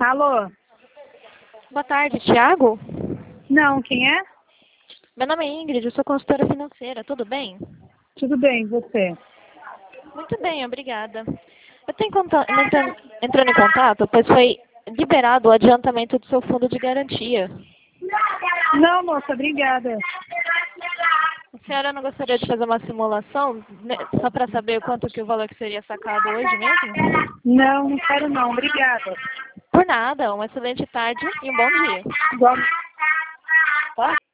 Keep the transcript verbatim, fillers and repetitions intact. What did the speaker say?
Alô? Boa tarde, Thiago? Não, quem é? Meu nome é Ingrid, eu sou consultora financeira, tudo bem? Tudo bem, você? Muito bem, obrigada. Eu estou entrando, entrando em contato, pois foi liberado o adiantamento do seu fundo de garantia. Não, moça, obrigada. A senhora não gostaria de fazer uma simulação, né, só para saber quanto que o valor que seria sacado hoje mesmo? Não, não quero não, obrigada. Por nada, uma excelente tarde e um bom dia. Igual... Tá?